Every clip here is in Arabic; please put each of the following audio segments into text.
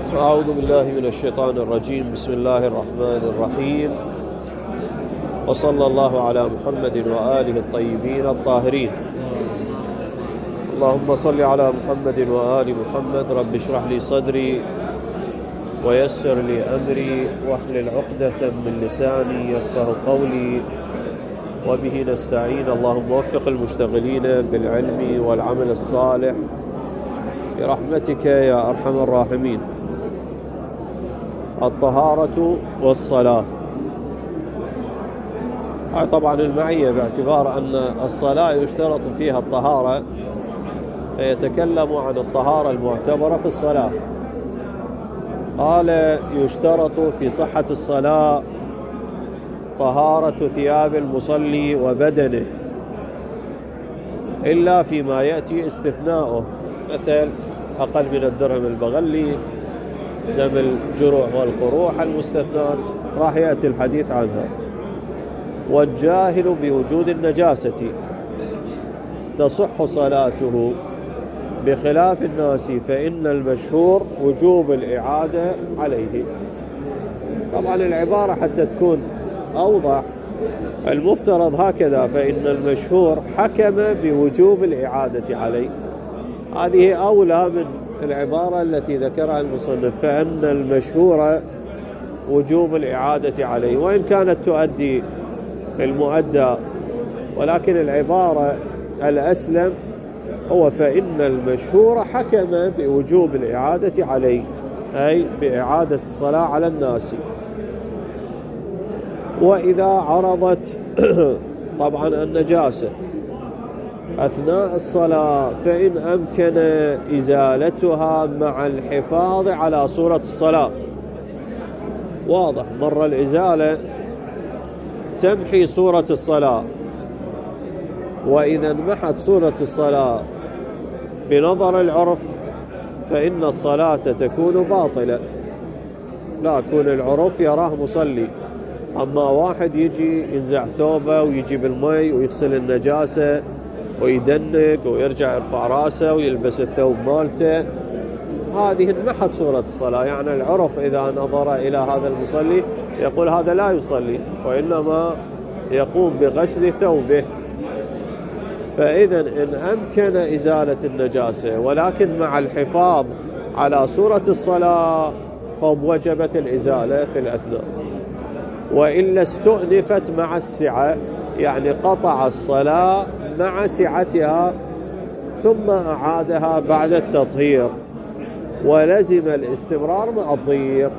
أعوذ بالله من الشيطان الرجيم. بسم الله الرحمن الرحيم، وصلى الله على محمد وآله الطيبين الطاهرين. اللهم صل على محمد وآل محمد. رب اشرح لي صدري ويسر لي أمري واحلل عقدة من لساني يفقه قولي، وبه نستعين. اللهم وفق المشتغلين بالعلم والعمل الصالح برحمتك يا أرحم الراحمين. الطهارة والصلاة. طبعا المعية باعتبار أن الصلاة يشترط فيها الطهارة، فيتكلم عن الطهارة المعتبرة في الصلاة. قال: يشترط في صحة الصلاة طهارة ثياب المصلي وبدنه، إلا فيما يأتي استثناؤه، مثل أقل من الدرهم البغلي، دم الجروح والقروح المستثنات، راح يأتي الحديث عنها. والجاهل بوجود النجاسة تصح صلاته بخلاف الناس، فإن المشهور وجوب الإعادة عليه. طبعا العبارة حتى تكون أوضح، المفترض هكذا: فإن المشهور حكم بوجوب الإعادة عليه. هذه أولى من العبارة التي ذكرها المصنف، فإن المشهور وجوب الإعادة عليه، وإن كانت تؤدي المؤدى، ولكن العبارة الأسلم هو فإن المشهور حكم بوجوب الإعادة عليه، أي بإعادة الصلاة على الناس. وإذا عرضت طبعا النجاسة أثناء الصلاة، فإن أمكن إزالتها مع الحفاظ على صورة الصلاة. واضح، مرة الإزالة تمحي صورة الصلاة، وإذا انمحت صورة الصلاة بنظر العرف فإن الصلاة تكون باطلة، لا يكون العرف يراه مصلي. أما واحد يجي ينزع ثوبه ويجيب المي ويغسل النجاسة ويدنق ويرجع يرفع راسه ويلبس الثوب مالته، هذه انمحت صورة الصلاة. يعني العرف إذا نظر إلى هذا المصلي يقول هذا لا يصلي، وإنما يقوم بغسل ثوبه. فإذا إن أمكن إزالة النجاسة ولكن مع الحفاظ على صورة الصلاة، وجبت الإزالة في الأثناء. وإلا استؤنفت مع السعة، يعني قطع الصلاة مع سعتها ثم أعادها بعد التطهير، ولزم الاستمرار مع الضيق.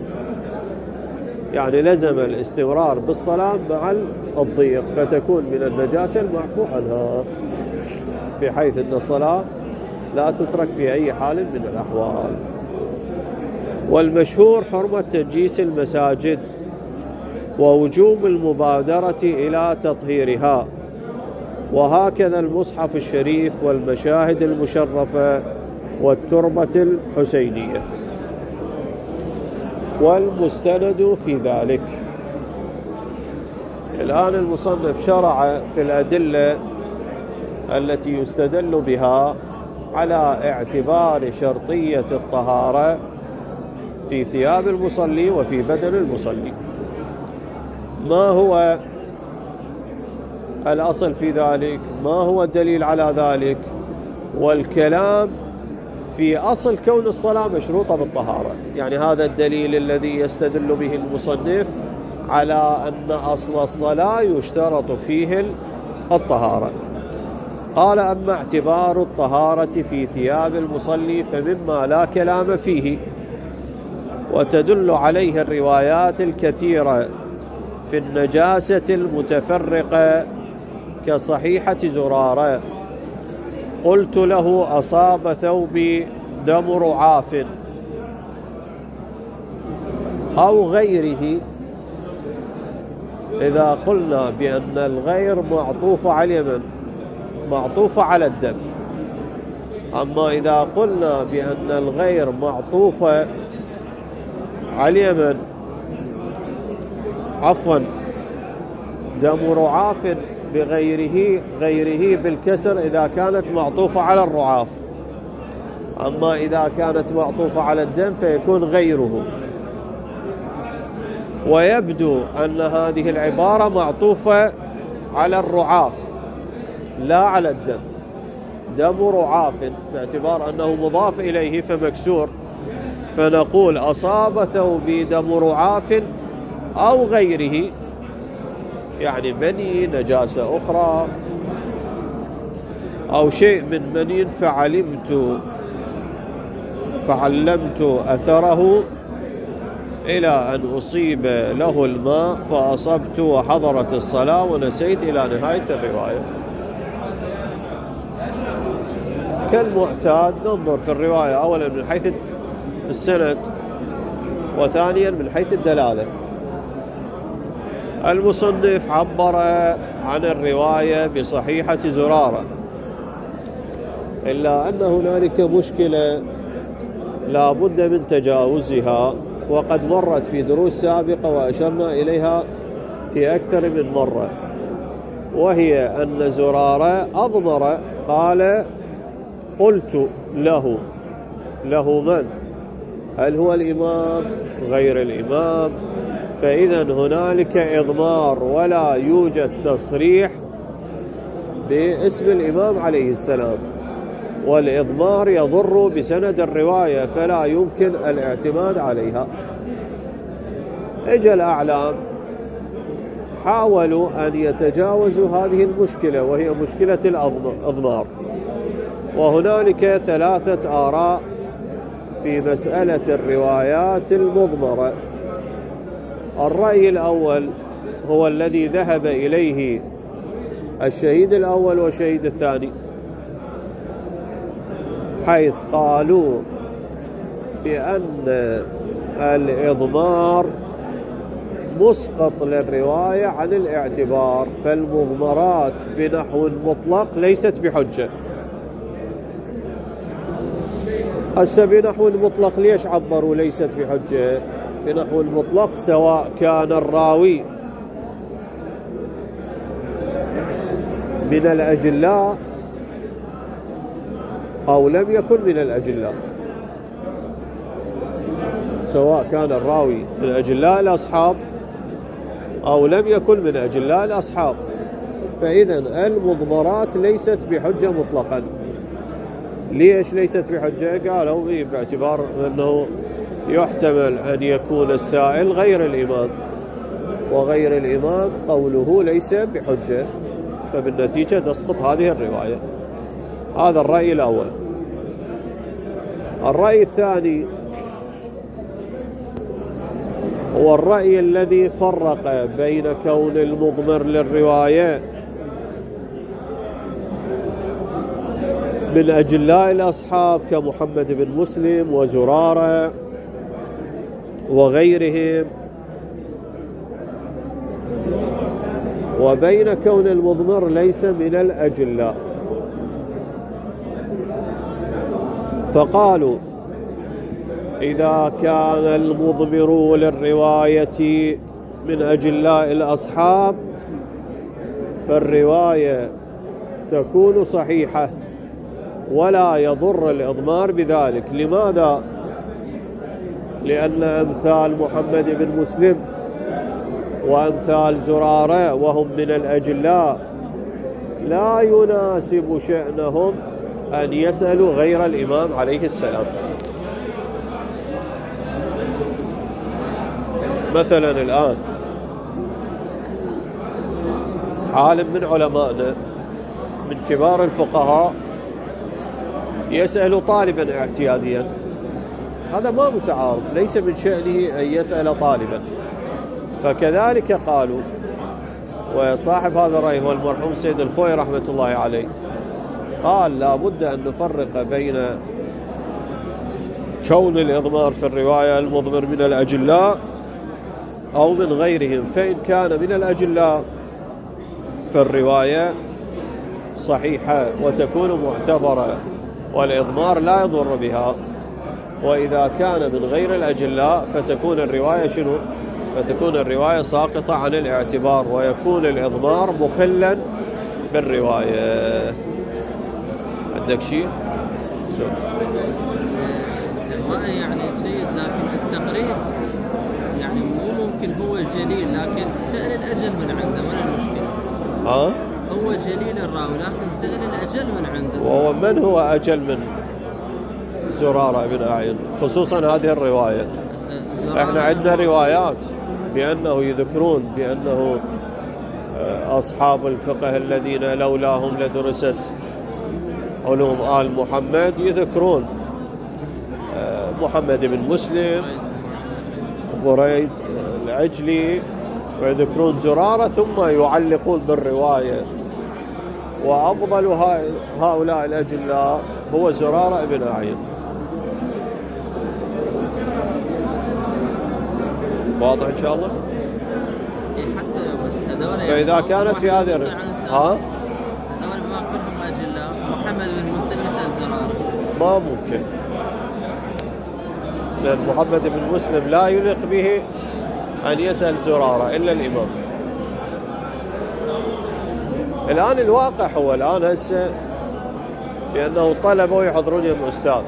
يعني لزم الاستمرار بالصلاة مع الضيق، فتكون من النجاسة المعفو عنها، بحيث أن الصلاة لا تترك في أي حال من الأحوال. والمشهور حرمة تنجيس المساجد ووجوب المبادرة إلى تطهيرها، وهكذا المصحف الشريف والمشاهد المشرفة والتربة الحسينية. والمستند في ذلك. الآن المصنف شرع في الأدلة التي يستدل بها على اعتبار شرطية الطهارة في ثياب المصلي وفي بدن المصلي. ما هو الأصل في ذلك؟ ما هو الدليل على ذلك؟ والكلام في أصل كون الصلاة مشروطة بالطهارة. يعني هذا الدليل الذي يستدل به المصنف على أن أصل الصلاة يشترط فيه الطهارة. قال: أما اعتبار الطهارة في ثياب المصلي فمما لا كلام فيه، وتدل عليه الروايات الكثيرة في النجاسة المتفرقة كصحيحة زرارة. قلت له: أصاب ثوبي دم رعاف أو غيره. إذا قلنا بأن الغير معطوف على اليمن، معطوف على الدم. أما إذا قلنا بأن الغير معطوف على اليمن، عفوا، دم رعاف بغيره، غيره بالكسر إذا كانت معطوفة على الرعاف. أما إذا كانت معطوفة على الدم فيكون غيره. ويبدو أن هذه العبارة معطوفة على الرعاف لا على الدم. دم رعاف باعتبار أنه مضاف إليه فمكسور، فنقول أصاب ثوبي دم رعاف أو غيره، يعني مني، نجاسة أخرى، أو شيء من مني فعلمت أثره إلى أن أصيب له الماء فأصبت وحضرت الصلاة ونسيت إلى نهاية الرواية. كالمعتاد ننظر في الرواية أولا من حيث السند، وثانيا من حيث الدلالة. المصنف عبر عن الرواية بصحيحة زرارة، إلا أن هنالك مشكلة لا بد من تجاوزها، وقد مرت في دروس سابقة وأشرنا إليها في أكثر من مرة، وهي أن زرارة أضمر قال قلت له من؟ هل هو الإمام غير الإمام؟ فإذا هنالك إضمار ولا يوجد تصريح باسم الإمام عليه السلام، والإضمار يضر بسند الرواية فلا يمكن الاعتماد عليها. اجى الأعلام حاولوا أن يتجاوزوا هذه المشكلة، وهي مشكلة الإضمار، وهنالك 3 آراء في مسألة الروايات المضمرة. الرأي الأول هو الذي ذهب إليه الشهيد الأول والشهيد الثاني، حيث قالوا بأن الإضمار مسقط للرواية عن الاعتبار، فالمضمرات بنحو مطلق ليست بحجة. هسه بنحو المطلق ليش عبروا ليست بحجة؟ بنحو المطلق سواء كان الراوي من الأجلاء أو لم يكن من الأجلاء، سواء كان الراوي من أجلاء الأصحاب أو لم يكن من أجلاء الأصحاب، فإذا المضمرات ليست بحجة مطلقا. ليش ليست بحجة؟ قالوا باعتبار أنه يحتمل أن يكون السائل غير الإمام، وغير الإمام قوله ليس بحجة، فبالنتيجة تسقط هذه الرواية. هذا الرأي الأول. الرأي الثاني هو الرأي الذي فرق بين كون المضمر للرواية من أجلاء الأصحاب كمحمد بن مسلم وزرارة وغيرهم، وبين كون المضمر ليس من الأجلاء. فقالوا إذا كان المضمر للرواية من أجلاء الأصحاب فالرواية تكون صحيحة ولا يضر الإضمار بذلك. لماذا؟ لأن أمثال محمد بن مسلم وأمثال زرارة وهم من الأجلاء لا يناسب شأنهم أن يسألوا غير الإمام عليه السلام. مثلا الآن عالم من علمائنا من كبار الفقهاء يسأل طالبا اعتياديا، هذا ما متعارف، ليس من شأنه أن يسأل طالبا. فكذلك قالوا، وصاحب هذا الرأي هو المرحوم سيد الخوي رحمة الله عليه، قال لا بد أن نفرق بين كون الإضمار في الرواية المضمر من الأجلاء أو من غيرهم. فإن كان من الأجلاء فالرواية صحيحة وتكون معتبرة والإضمار لا يضر بها، وإذا كان من غير الأجلاء فتكون الرواية شنو؟ فتكون الرواية ساقطة عن الاعتبار ويكون الإضمار مخلا بالرواية. عندك شيء؟ الرأي يعني جيد، لكن التقرير يعني مو ممكن هو جليل، لكن سأل الأجل من عنده، وين المشكلة؟ هو جليل الراوي لكن سأل الأجل من عنده. وهو من هو أجل من زرارة بن أعين خصوصا هذه الرواية؟ احنا عندنا روايات بأنه يذكرون بأنه أصحاب الفقه الذين لولاهم لدرست علوم آل محمد، يذكرون محمد بن مسلم، بريد العجلي، ويذكرون زرارة ثم يعلقون بالرواية. وأفضل هؤلاء الأجلاء هو زرارة بن أعين. واضح إن شاء الله؟ حتى بس هذول فإذا كانت في هذه هذول ما كلهم أجلاء. محمد بن مسلم يسأل زرارة ما ممكن، لأن محمد بن مسلم لا يليق به أن يسأل زرارة إلا الإمام. الآن الواقع هو الآن هسه بأنه طلبوا يحضرون يم أستاذ،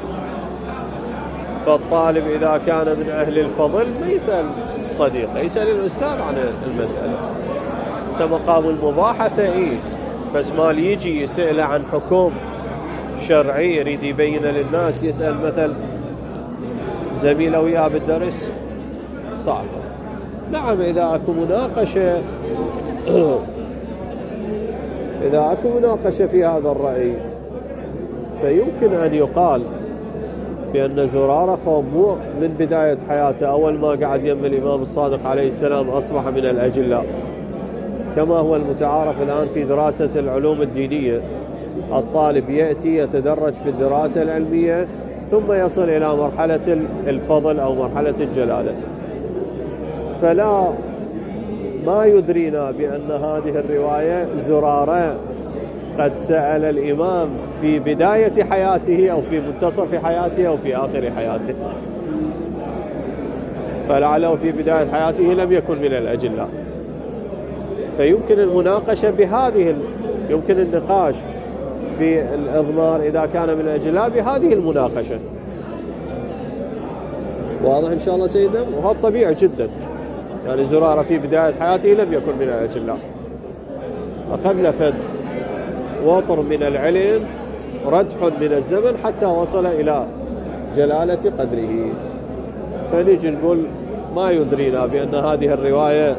فالطالب إذا كان من أهل الفضل ما يسأل صديقه، يسأل الأستاذ عن المسألة. مقام المباحثة بس ما يجي يسأل عن حكم شرعي يريد يبين للناس، يسأل مثل زميله وياه بالدرس، صعب. نعم إذا أكو مناقشة إذا أكو مناقشة في هذا الرأي فيمكن أن يقال بأن زرارة مو من بداية حياته أول ما قعد يم الإمام الصادق عليه السلام أصبح من الأجلاء، كما هو المتعارف الآن في دراسة العلوم الدينية. الطالب يأتي يتدرج في الدراسة العلمية ثم يصل إلى مرحلة الفضل أو مرحلة الجلالة. فلا ما يدرينا بأن هذه الرواية زرارة قد سأل الإمام في بداية حياته أو في منتصف حياته أو في آخر حياته، فلعله في بداية حياته لم يكن من الأجلاء. فيمكن المناقشة بهذه، يمكن النقاش في الإضمار إذا كان من الأجلاء بهذه المناقشة. واضح إن شاء الله سيدنا؟ وهذا طبيعي جدا، يعني زرارة في بداية حياته لم يكن من الأجلاء، أخذنا فد وطر من العلم، ردح من الزمن حتى وصل إلى جلالة قدره. فنجي نقول ما يدرينا بأن هذه الرواية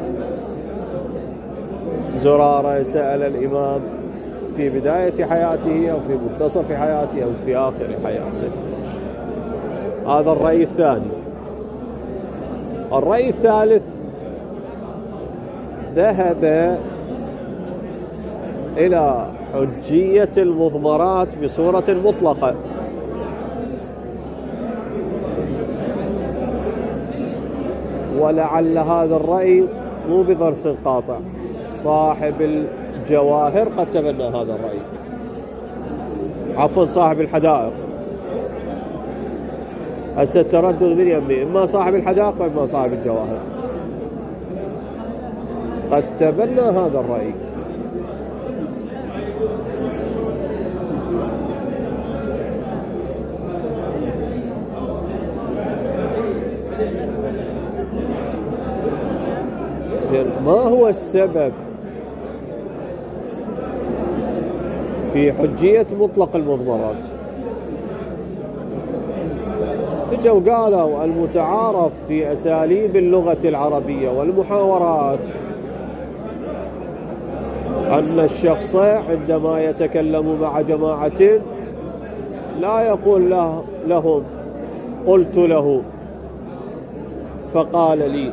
زرارة سأل الإمام في بداية حياته أو في منتصف حياته أو في آخر حياته. هذا الرأي الثاني. الرأي الثالث ذهب إلى حجية المضمرات بصورة مطلقة، ولعل هذا الرأي مو بضرس قاطع. صاحب الجواهر قد تبنى هذا الرأي، عفوا صاحب الحدائق. هسه التردد من يمي، إما صاحب الحدائق وإما صاحب الجواهر، قد تبنى هذا الرأي. ما هو السبب في حجية مطلق المضمرات؟ اجوا قالوا المتعارف في أساليب اللغة العربية والمحاورات أن الشخص عندما يتكلم مع جماعة لا يقول لهم قلت له فقال لي.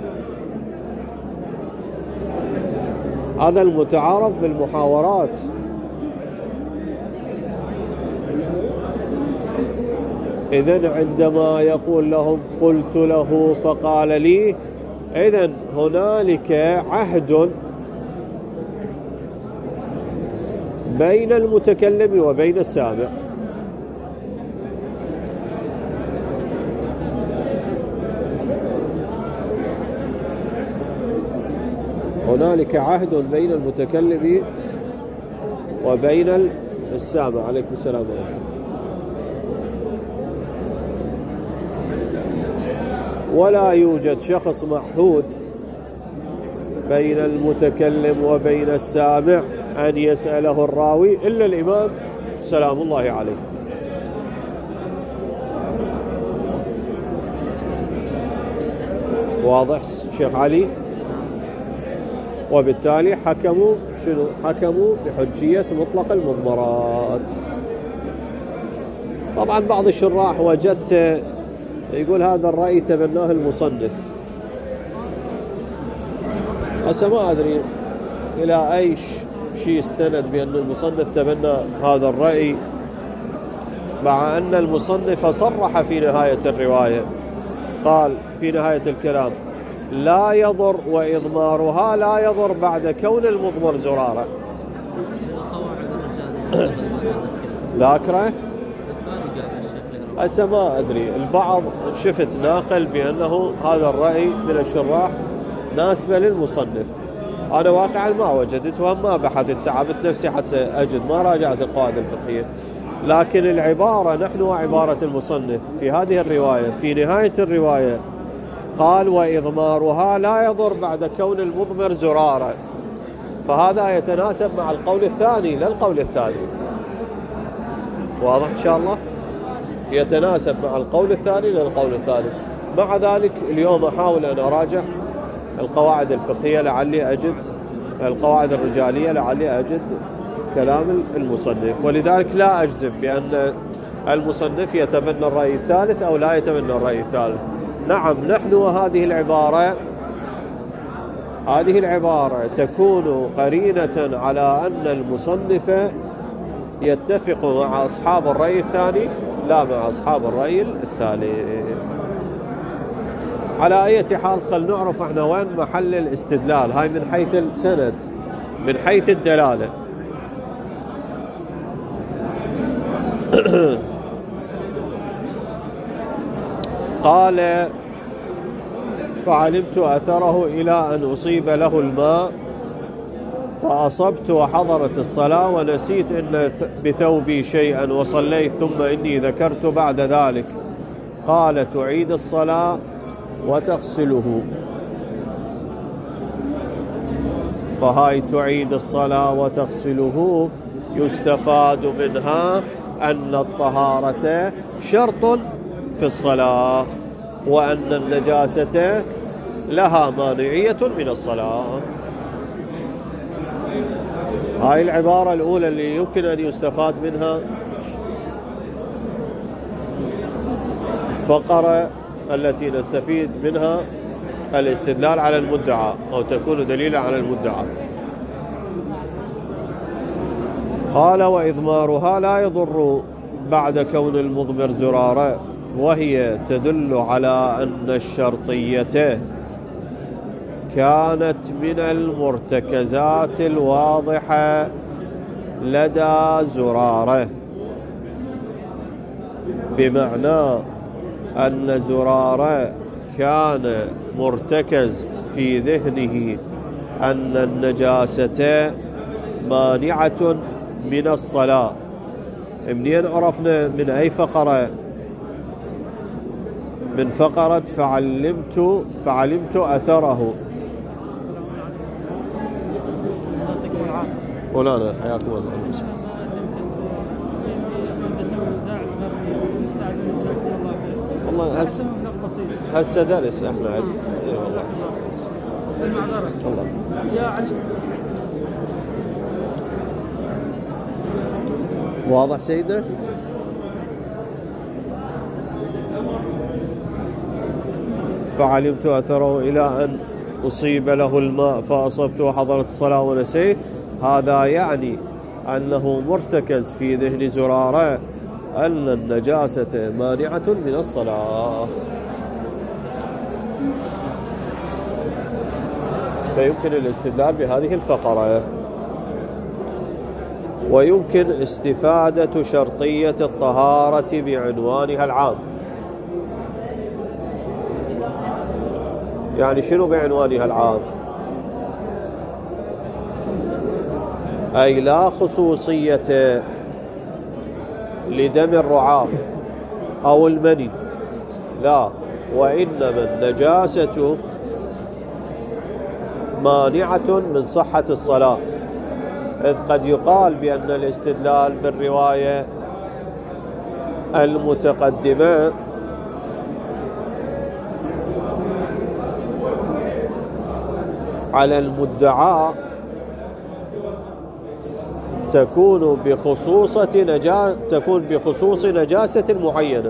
هذا المتعارف بالمحاورات. إذن عندما يقول لهم قلت له فقال لي، إذن هنالك عهد بين المتكلم وبين السامع. هنالك عهد بين المتكلم وبين السامع. عليكم السلام ورحمة الله. ولا يوجد شخص معهود بين المتكلم وبين السامع أن يسأله الراوي إلا الإمام سلام الله عليه. واضح شيخ علي؟ وبالتالي حكموا شنو؟ حكموا بحجية مطلق المضمرات. طبعا بعض الشراح وجدت يقول هذا الرأي تبناه المصنف. هسه ما أدري إلى أي شيء استند بأن المصنف تبنى هذا الرأي، مع أن المصنف صرح في نهاية الرواية، قال في نهاية الكلام: لا يضر وإضمارها لا يضر بعد كون المضمر زرارة. ذاكره؟ هسه ما أدري، البعض شفت ناقل بأنه هذا الرأي من الشراح ناسبة للمصنف. أنا واقعا ما وجدت وما بحثت، تعبت نفسي حتى أجد، ما راجعت القواعد الفقهية. لكن العبارة نحن وعبارة المصنف في هذه الرواية في نهاية الرواية قال: وإضمارها لا يضر بعد كون المضمر زرارة، فهذا يتناسب مع القول الثاني لا القول الثالث. واضح إن شاء الله؟ يتناسب مع القول الثاني لا القول الثالث. مع ذلك اليوم أحاول أن أراجع القواعد الفقهية لعلي أجد القواعد الرجالية لعلي أجد كلام المصنف، ولذلك لا أجزم بأن المصنف يتبنى الرأي الثالث أو لا يتبنى الرأي الثالث. نعم، نحن وهذه العبارة تكون قرينة على أن المصنف يتفق مع أصحاب الرأي الثاني لا مع أصحاب الرأي الثالث. على أي حال خل نعرف احنا وين محل الاستدلال، هاي من حيث السند، من حيث الدلالة. قال: فعلمت أثره إلى أن أصيب له الماء فأصبت وحضرت الصلاة ونسيت إن بثوبي شيئا وصليت ثم إني ذكرت بعد ذلك. قال: تعيد الصلاة وتغسله. فهاي تعيد الصلاة وتغسله يستفاد منها أن الطهارة شرط في الصلاة، وأن النجاسة لها مانعية من الصلاة. هاي العبارة الأولى اللي يمكن أن يستفاد منها الفقرة التي نستفيد منها الاستدلال على المدعى أو تكون دليلا على المدعى. قال: وإضمارها لا يضر بعد كون المضمر زرارة، وهي تدل على أن الشرطية كانت من المرتكزات الواضحة لدى زرارة، بمعنى أن زرارة كان مرتكز في ذهنه أن النجاسة مانعة من الصلاة. منين عرفنا؟ من أي فقرة؟ من فقرة فعلمت أثره. مولانا حياكم الله. والله هسه درس احنا اي والله والله يعني واضح سيدنا. فعلمت أثره إلى أن أصيب له الماء فأصبت وحضرت الصلاة ونسيت. هذا يعني أنه مرتكز في ذهن زرارة أن النجاسة مانعة من الصلاة، فيمكن الاستدلال بهذه الفقرة. ويمكن استفادة شرطية الطهارة بعنوانها العام. يعني شنو بعنوانها العام؟ أي لا خصوصية لدم الرعاف أو المني، لا، وإنما النجاسة مانعة من صحة الصلاة، إذ قد يقال بأن الاستدلال بالرواية المتقدمة على المدعى تكون بخصوص نجاسة معينة،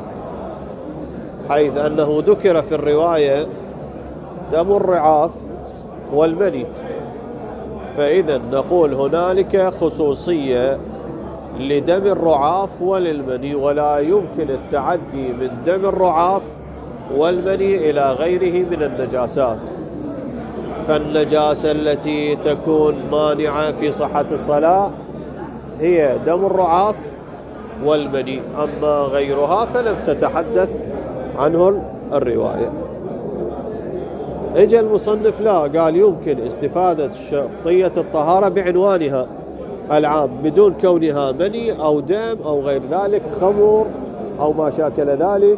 حيث أنه ذكر في الرواية دم الرعاف والمني، فإذا نقول هنالك خصوصية لدم الرعاف وللمني، ولا يمكن التعدي من دم الرعاف والمني إلى غيره من النجاسات. فالنجاسة التي تكون مانعة في صحة الصلاة هي دم الرعاف والمني، أما غيرها فلم تتحدث عنه الرواية. اجى المصنف لا، قال يمكن استفادة شرطية الطهارة بعنوانها العام بدون كونها مني أو دم أو غير ذلك، خمر أو ما شاكل ذلك،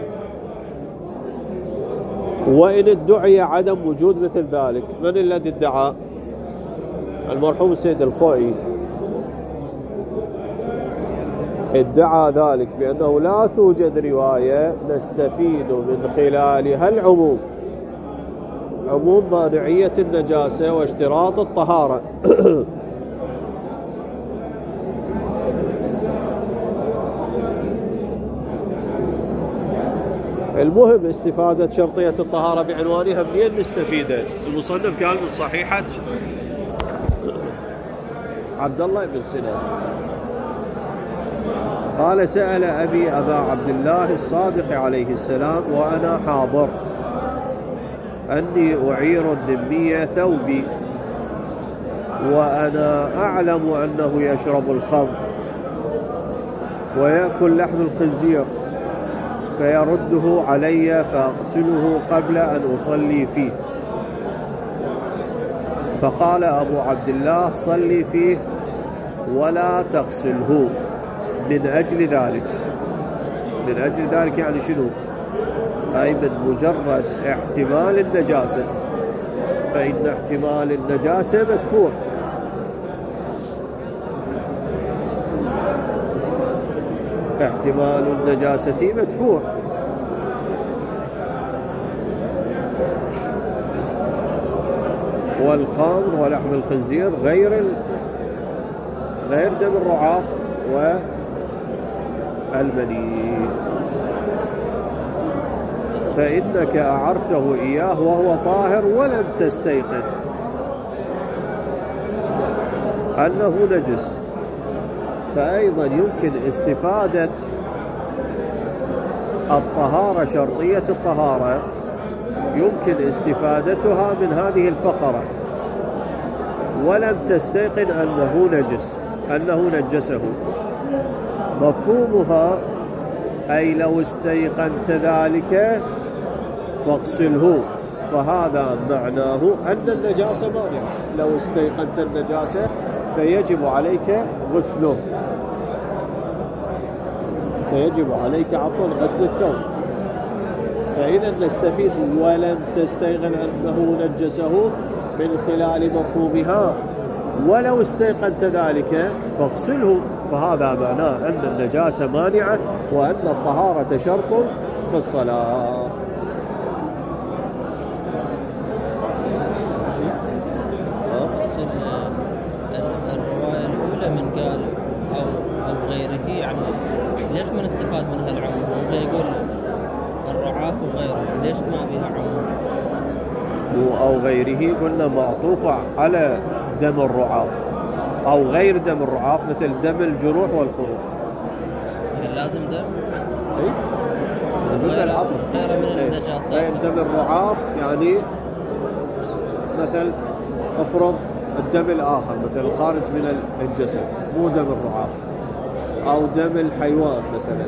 وإن ادعي عدم وجود مثل ذلك. من الذي ادعى؟ المرحوم السيد الخوئي ادعى ذلك بأنه لا توجد رواية نستفيد من خلالها العموم، عموم مانعية النجاسة واشتراط الطهارة. المهم استفادة شرطية الطهارة بعنوانها منين نستفيده؟ المصنف قال من صحيحة عبد الله بن سنان قال سأل أبي أبا عبد الله الصادق عليه السلام وأنا حاضر أني أعير الذمية ثوبي وأنا أعلم أنه يشرب الخمر ويأكل لحم الخنزير، فيرده علي فأغسله قبل أن أصلي فيه. فقال أبو عبد الله صلي فيه ولا تغسله من أجل ذلك. من أجل ذلك يعني شنو؟ أي من مجرد احتمال النجاسة، فإن احتمال النجاسة مدفوع. احتمال النجاسة مدفوع، والخمر ولحم الخنزير غير دم الرعاف والمني، فإنك أعرته إياه وهو طاهر ولم تستيقن أنه نجس. فأيضا يمكن استفادة الطهارة، شرطية الطهارة يمكن استفادتها من هذه الفقرة، ولم تستيقن أنه نجسه. مفهومها أي لو استيقنت ذلك فاغسله، فهذا معناه أن النجاسة مانعة. لو استيقنت النجاسة فيجب عليك غسله، فيجب عليك غسل الثوب. فإذا نستفيد ولم تستيقن أنه نجسه من خلال مفهومها، ولو استيقنت ذلك فاغسله، فهذا معناه أن النجاسة مانعة وأن الطهارة شرط في الصلاة. الرواية الأولى من قال أو غيره، يعني ليش ما نستفاد منها العموم؟ هو جاي يقول الرعاف وغيره، يعني ليش ما بها عموم؟ أو غيره قلنا معطوفة على دم الرعاف أو غير دم الرعاف، مثل دم الجروح والقروح. يعني لازم دم؟ اي غير من النجاسات. غير دم الرعاف، يعني مثل افرض الدم الآخر مثل الخارج من الجسد مو دم الرعاف، أو دم الحيوان مثلا،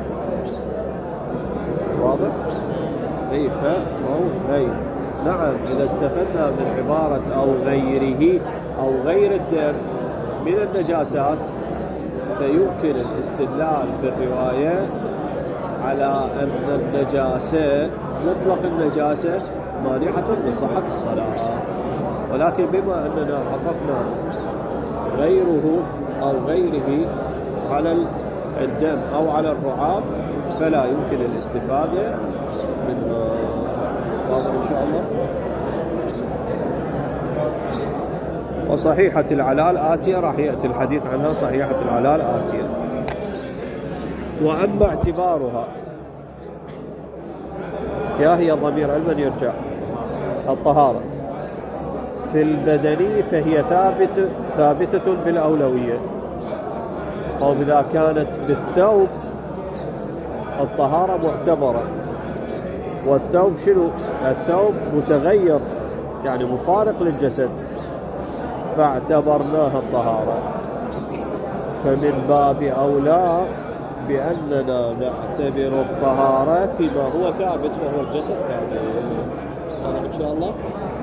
واضح؟ اي فهو نعم. إذا استفدنا من عبارة أو غيره أو غير الدم من النجاسات، فيمكن الاستدلال بالرواية على أن النجاسة مطلق النجاسة مانعة من صحة الصلاة، ولكن بما أننا عطفنا غيره أو غيره على الدم أو على الرعاف فلا يمكن الاستفادة منه. واضح إن شاء الله. وصحيحة العلال آتية، راح يأتي الحديث عنها. صحيحة العلال آتية. وأما اعتبارها، يا هي ضمير علما يرجع الطهارة في البدني فهي ثابتة بالأولوية. أو إذا كانت بالثوب الطهارة معتبرة، والثوب شنو؟ الثوب متغير يعني مفارق للجسد، فاعتبرناها الطهارة، فمن باب أولى بأننا نعتبر الطهارة فيما هو ثابت وهو الجسد ثابت. هذا إن شاء الله.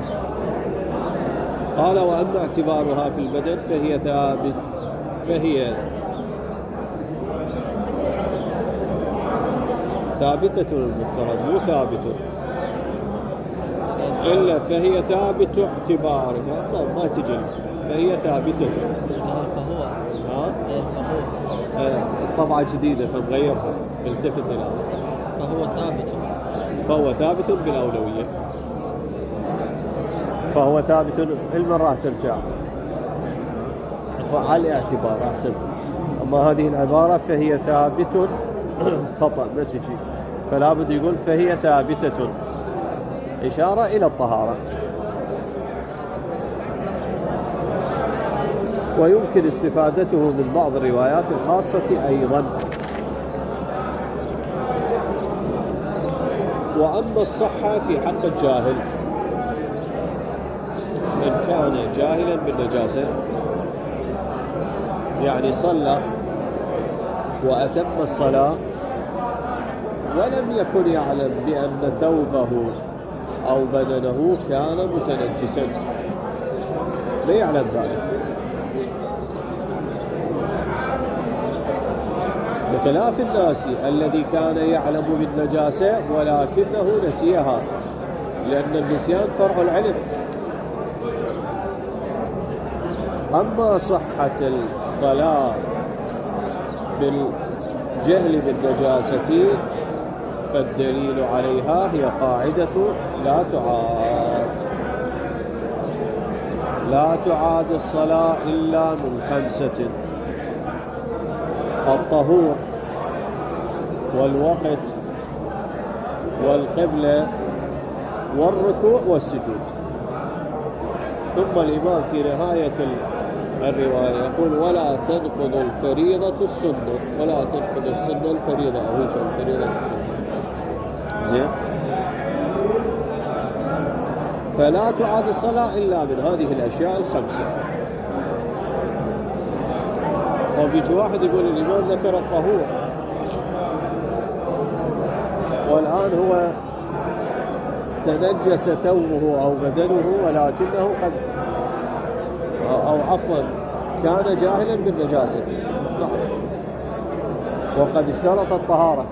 قال وأما اعتبارها في البدن فهي ثابتة المفترض، مو ثابتة إلا فهي ثابتة اعتبارها ما تجي، فهي ثابتة. طبعة جديدة فمغيرها التفت الآن. فهو ثابت بالأولوية، فهو ثابت المرة ترجع على الاعتبار أحسن. أما هذه العبارة فهي ثابت خطأ ما تجي، فلا بد يقول فهي ثابتة، إشارة إلى الطهارة. ويمكن استفادته من بعض الروايات الخاصة أيضا. وأما الصحة في حق الجاهل، من كان جاهلا بالنجاسة يعني صلى وأتم الصلاة ولم يكن يعلم بأن ثوبه أو بدنه كان متنجسا، لا يعلم ذلك، بخلاف الناس الذي كان يعلم بالنجاسة ولكنه نسيها، لأن النسيان فرع العلم. أما صحة الصلاة بالجهل بالنجاسة فالدليل عليها هي قاعدة لا تعاد الصلاة إلا من 5: الطهور والوقت والقبلة والركوع والسجود. ثم الإمام في نهاية الرواية يقول ولا تنقض الفريضة السنة، ولا تنقض السنة الفريضة، أو الفريضة السنة. زين. فلا تعاد الصلاة إلا من هذه الأشياء ال5. وبيجي واحد يقول الإمام ذكر الطهور، والآن هو تنجس ثوبه أو بدنه ولكنه قد أو عفوا كان جاهلا بالنجاسة، نعم، وقد اشترط الطهارة،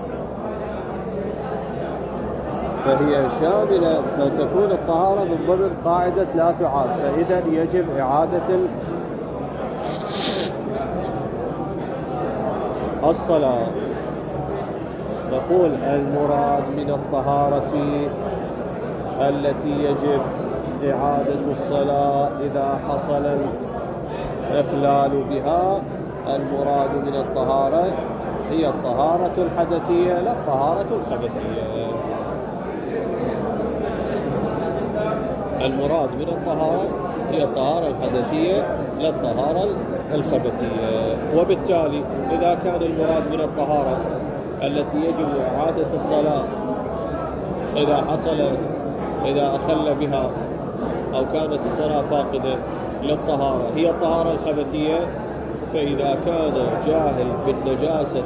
فهي شاملة، فتكون الطهارة من ضمن قاعدة لا تعاد، فإذا يجب إعادة الصلاة. نقول المراد من الطهارة التي يجب إعادة الصلاة إذا حصل الإخلال بها، المراد من الطهارة هي الطهارة الحدثية لا الطهارة الخبثية. المراد من الطهارة هي الطهارة الحدثية لا الطهارة الخبثية. وبالتالي إذا كان المراد من الطهارة التي يجب إعادة الصلاة إذا أخل بها أو كانت الصلاة فاقدة للطهارة هي الطهارة الخبثية، فإذا كان جاهل بالنجاسة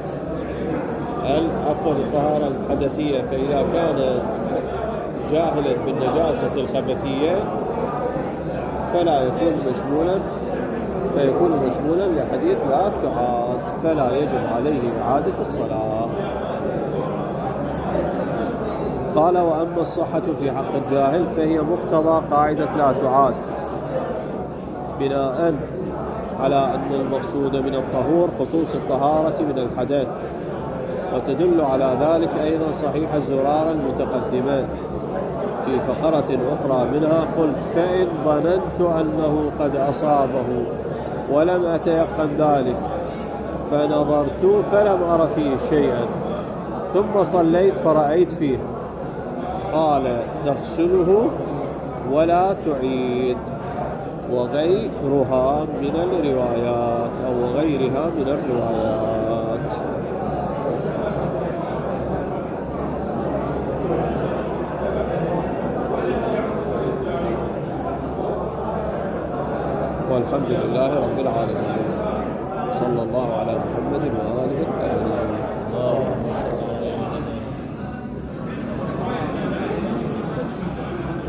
الطهارة الحدثية، فإذا كان جاهلا بالنجاسة الخبثية فيكون مشمولا لحديث لا تعاد، فلا يجب عليه إعادة الصلاة. قال وأما الصحة في حق الجاهل فهي مقتضى قاعدة لا تعاد، بناء على أن المقصود من الطهور خصوص الطهارة من الحدث، وتدل على ذلك أيضا صحيح الزرار المتقدمان في فقرة أخرى منها. قلت فإن ظننت أنه قد أصابه ولم أتيقن ذلك فنظرت فلم أر فيه شيئا ثم صليت فرأيت فيه، قال تغسله ولا تعيد، وغيرها من الروايات أو غيرها من الروايات. والحمد لله رب العالمين، صلى الله على محمد وآله الطاهرين.